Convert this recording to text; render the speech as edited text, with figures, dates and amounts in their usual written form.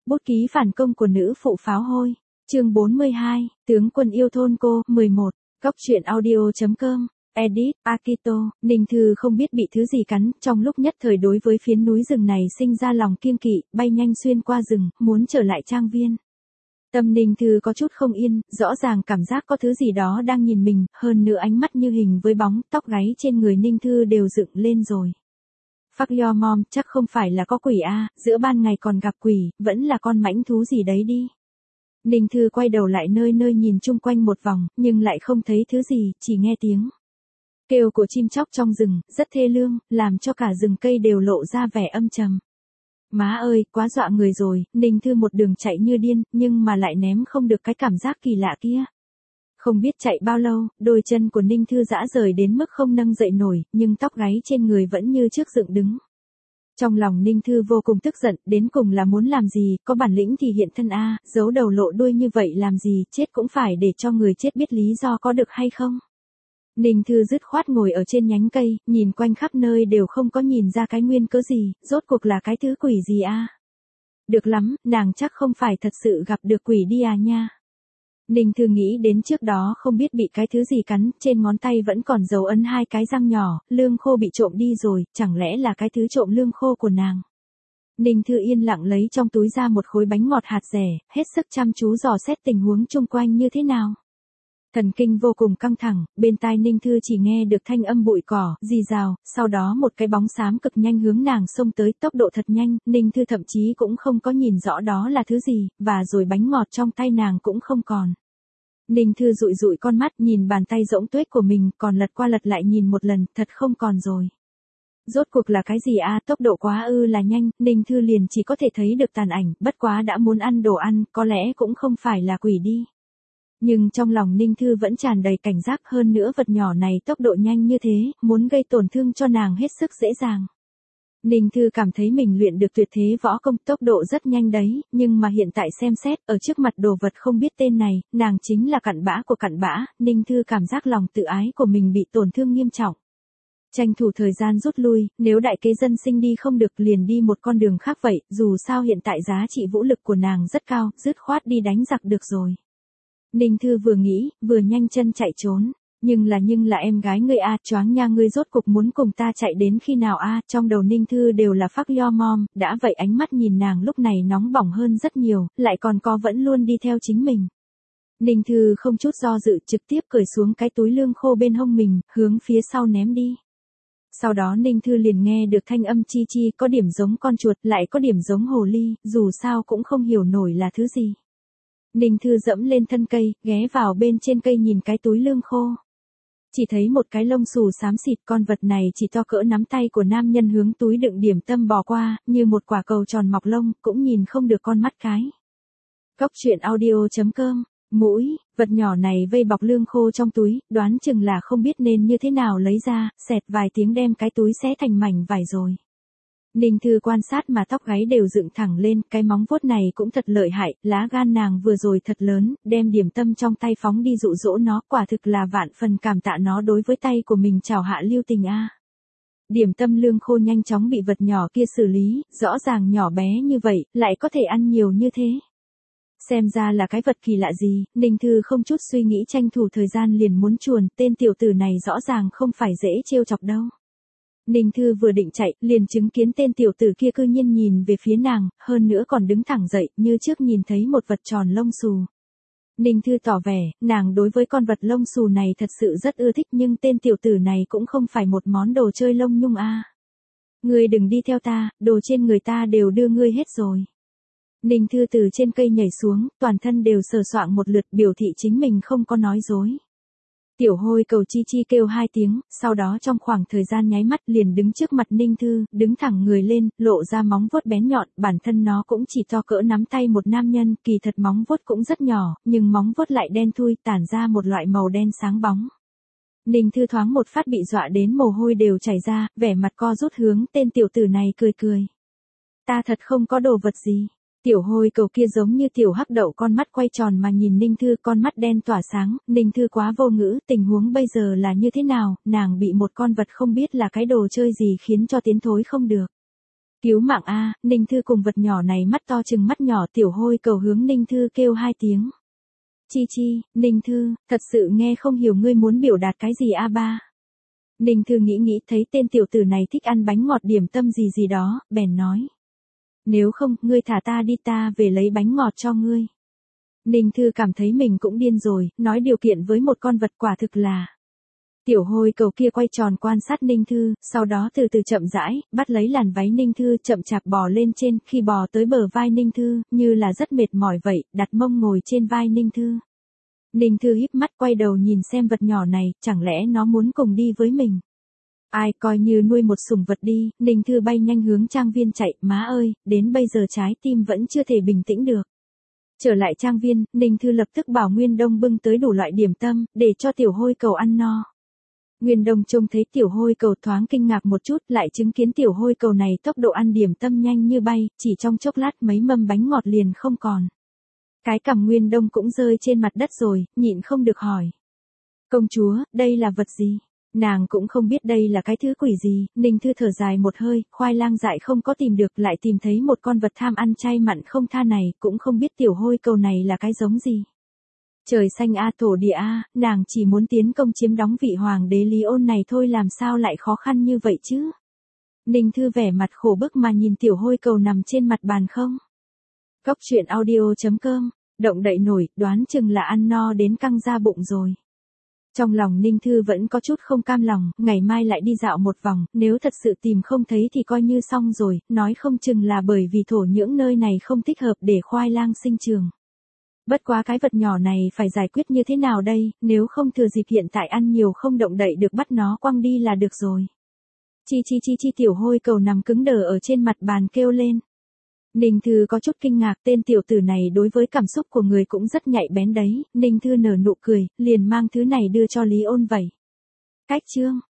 Bút ký phản công của nữ phụ pháo hôi. Chương 42, tướng quân yêu thôn cô, 11. Góc truyện audio.com. Edit, Akito. Ninh Thư không biết bị thứ gì cắn, trong lúc nhất thời đối với phiến núi rừng này sinh ra lòng kiêng kỵ, bay nhanh xuyên qua rừng, muốn trở lại trang viên. Tâm Ninh Thư có chút không yên, rõ ràng cảm giác có thứ gì đó đang nhìn mình, hơn nữa ánh mắt như hình với bóng, tóc gáy trên người Ninh Thư đều dựng lên rồi. Fuck your mom, chắc không phải là có quỷ a, giữa ban ngày còn gặp quỷ, vẫn là con mãnh thú gì đấy đi. Ninh Thư quay đầu lại nơi nơi nhìn chung quanh một vòng, nhưng lại không thấy thứ gì, chỉ nghe tiếng kêu của chim chóc trong rừng, rất thê lương, làm cho cả rừng cây đều lộ ra vẻ âm trầm. Má ơi, quá dọa người rồi, Ninh Thư một đường chạy như điên, nhưng mà lại ném không được cái cảm giác kỳ lạ kia. Không biết chạy bao lâu, đôi chân của Ninh Thư rã rời đến mức không nâng dậy nổi, nhưng tóc gáy trên người vẫn như trước dựng đứng. Trong lòng Ninh Thư vô cùng tức giận, đến cùng là muốn làm gì, có bản lĩnh thì hiện thân a, giấu đầu lộ đuôi như vậy làm gì, chết cũng phải để cho người chết biết lý do có được hay không. Ninh Thư dứt khoát ngồi ở trên nhánh cây, nhìn quanh khắp nơi đều không có nhìn ra cái nguyên cớ gì, rốt cuộc là cái thứ quỷ gì a? Được lắm, nàng chắc không phải thật sự gặp được quỷ đi à nha. Ninh Thư nghĩ đến trước đó không biết bị cái thứ gì cắn, trên ngón tay vẫn còn dấu ấn hai cái răng nhỏ, lương khô bị trộm đi rồi, chẳng lẽ là cái thứ trộm lương khô của nàng. Ninh Thư yên lặng lấy trong túi ra một khối bánh ngọt hạt dẻ, hết sức chăm chú dò xét tình huống chung quanh như thế nào. Thần kinh vô cùng căng thẳng, bên tai Ninh Thư chỉ nghe được thanh âm bụi cỏ, rì rào, sau đó một cái bóng xám cực nhanh hướng nàng xông tới, tốc độ thật nhanh, Ninh Thư thậm chí cũng không có nhìn rõ đó là thứ gì, và rồi bánh ngọt trong tay nàng cũng không còn. Ninh Thư dụi dụi con mắt nhìn bàn tay rỗng tuếch của mình, còn lật qua lật lại nhìn một lần, thật không còn rồi. Rốt cuộc là cái gì a, tốc độ quá là nhanh, Ninh Thư liền chỉ có thể thấy được tàn ảnh, bất quá đã muốn ăn đồ ăn, có lẽ cũng không phải là quỷ đi. Nhưng trong lòng Ninh Thư vẫn tràn đầy cảnh giác, hơn nữa vật nhỏ này tốc độ nhanh như thế, muốn gây tổn thương cho nàng hết sức dễ dàng. Ninh Thư cảm thấy mình luyện được tuyệt thế võ công, tốc độ rất nhanh đấy, nhưng mà hiện tại xem xét, ở trước mặt đồ vật không biết tên này, nàng chính là cặn bã của cặn bã, Ninh Thư cảm giác lòng tự ái của mình bị tổn thương nghiêm trọng. Tranh thủ thời gian rút lui, nếu đại kế dân sinh đi không được liền đi một con đường khác vậy, dù sao hiện tại giá trị vũ lực của nàng rất cao, dứt khoát đi đánh giặc được rồi. Ninh Thư vừa nghĩ, vừa nhanh chân chạy trốn. Nhưng là em gái ngươi a, choáng nha, ngươi rốt cục muốn cùng ta chạy đến khi nào a, trong đầu Ninh Thư đều là fuck your mom, đã vậy ánh mắt nhìn nàng lúc này nóng bỏng hơn rất nhiều, lại còn có vẫn luôn đi theo chính mình. Ninh Thư không chút do dự trực tiếp cởi xuống cái túi lương khô bên hông mình, hướng phía sau ném đi. Sau đó Ninh Thư liền nghe được thanh âm chi chi, có điểm giống con chuột, lại có điểm giống hồ ly, dù sao cũng không hiểu nổi là thứ gì. Ninh Thư dẫm lên thân cây, ghé vào bên trên cây nhìn cái túi lương khô. Chỉ thấy một cái lông xù xám xịt, con vật này chỉ to cỡ nắm tay của nam nhân hướng túi đựng điểm tâm bò qua, như một quả cầu tròn mọc lông, cũng nhìn không được con mắt cái. Góc truyện audio.com. Mũi, vật nhỏ này vây bọc lương khô trong túi, đoán chừng là không biết nên như thế nào lấy ra, xẹt vài tiếng đem cái túi xé thành mảnh vải rồi. Ninh Thư quan sát mà tóc gáy đều dựng thẳng lên, cái móng vuốt này cũng thật lợi hại, lá gan nàng vừa rồi thật lớn, đem điểm tâm trong tay phóng đi dụ dỗ nó, quả thực là vạn phần cảm tạ nó đối với tay của mình chào hạ lưu tình a. Điểm tâm lương khô nhanh chóng bị vật nhỏ kia xử lý, rõ ràng nhỏ bé như vậy, lại có thể ăn nhiều như thế. Xem ra là cái vật kỳ lạ gì, Ninh Thư không chút suy nghĩ tranh thủ thời gian liền muốn chuồn, tên tiểu tử này rõ ràng không phải dễ trêu chọc đâu. Ninh Thư vừa định chạy, liền chứng kiến tên tiểu tử kia cư nhiên nhìn về phía nàng, hơn nữa còn đứng thẳng dậy, như trước nhìn thấy một vật tròn lông xù. Ninh Thư tỏ vẻ, nàng đối với con vật lông xù này thật sự rất ưa thích, nhưng tên tiểu tử này cũng không phải một món đồ chơi lông nhung a. Ngươi đừng đi theo ta, đồ trên người ta đều đưa ngươi hết rồi. Ninh Thư từ trên cây nhảy xuống, toàn thân đều sờ soạng một lượt, biểu thị chính mình không có nói dối. Tiểu hôi cầu chi chi kêu hai tiếng, sau đó trong khoảng thời gian nháy mắt liền đứng trước mặt Ninh Thư, đứng thẳng người lên, lộ ra móng vuốt bén nhọn, bản thân nó cũng chỉ to cỡ nắm tay một nam nhân, kỳ thật móng vuốt cũng rất nhỏ, nhưng móng vuốt lại đen thui, tản ra một loại màu đen sáng bóng. Ninh Thư thoáng một phát bị dọa đến mồ hôi đều chảy ra, vẻ mặt co rút hướng tên tiểu tử này cười cười. Ta thật không có đồ vật gì. Tiểu hôi cầu kia giống như tiểu hắc đậu, con mắt quay tròn mà nhìn Ninh Thư, con mắt đen tỏa sáng, Ninh Thư quá vô ngữ, tình huống bây giờ là như thế nào, nàng bị một con vật không biết là cái đồ chơi gì khiến cho tiến thối không được. Cứu mạng a, Ninh Thư cùng vật nhỏ này mắt to chừng mắt nhỏ, Tiểu Hôi Cầu hướng Ninh Thư kêu 2 tiếng. Chi chi, Ninh Thư, thật sự nghe không hiểu ngươi muốn biểu đạt cái gì a ba. Ninh Thư nghĩ thấy tên tiểu tử này thích ăn bánh ngọt điểm tâm gì gì đó, bèn nói. Nếu không, ngươi thả ta đi, ta về lấy bánh ngọt cho ngươi. Ninh Thư cảm thấy mình cũng điên rồi, nói điều kiện với một con vật quả thực là. Tiểu Hôi Cầu kia quay tròn quan sát Ninh Thư, sau đó từ từ chậm rãi, bắt lấy làn váy Ninh Thư, chậm chạp bò lên trên, khi bò tới bờ vai Ninh Thư, như là rất mệt mỏi vậy, đặt mông ngồi trên vai Ninh Thư. Ninh Thư híp mắt quay đầu nhìn xem vật nhỏ này, chẳng lẽ nó muốn cùng đi với mình. Ai coi như nuôi một sủng vật đi, Ninh Thư bay nhanh hướng trang viên chạy, má ơi, đến bây giờ trái tim vẫn chưa thể bình tĩnh được. Trở lại trang viên, Ninh Thư lập tức bảo Nguyên Đông bưng tới đủ loại điểm tâm, để cho Tiểu Hôi Cầu ăn no. Nguyên Đông trông thấy Tiểu Hôi Cầu thoáng kinh ngạc một chút, lại chứng kiến Tiểu Hôi Cầu này tốc độ ăn điểm tâm nhanh như bay, chỉ trong chốc lát mấy mâm bánh ngọt liền không còn. Cái cằm Nguyên Đông cũng rơi trên mặt đất rồi, nhịn không được hỏi. Công chúa, đây là vật gì? Nàng cũng không biết đây là cái thứ quỷ gì, Ninh Thư thở dài một hơi, khoai lang dại không có tìm được, lại tìm thấy một con vật tham ăn chay mặn không tha này, cũng không biết Tiểu Hôi Cầu này là cái giống gì. Trời xanh a, thổ địa a, nàng chỉ muốn tiến công chiếm đóng vị hoàng đế Lý Ôn này thôi, làm sao lại khó khăn như vậy chứ? Ninh Thư vẻ mặt khổ bức mà nhìn Tiểu Hôi Cầu nằm trên mặt bàn không. Cóc truyện audio.com, động đậy nổi, đoán chừng là ăn no đến căng ra bụng rồi. Trong lòng Ninh Thư vẫn có chút không cam lòng, ngày mai lại đi dạo một vòng, nếu thật sự tìm không thấy thì coi như xong rồi, nói không chừng là bởi vì thổ nhưỡng nơi này không thích hợp để khoai lang sinh trường. Bất quá cái vật nhỏ này phải giải quyết như thế nào đây, nếu không thừa dịp hiện tại ăn nhiều không động đậy được bắt nó quăng đi là được rồi. Chi Tiểu Hôi Cầu nằm cứng đờ ở trên mặt bàn kêu lên. Ninh Thư có chút kinh ngạc, tên tiểu tử này đối với cảm xúc của người cũng rất nhạy bén đấy, Ninh Thư nở nụ cười, liền mang thứ này đưa cho Lý Ôn vậy. Cách chương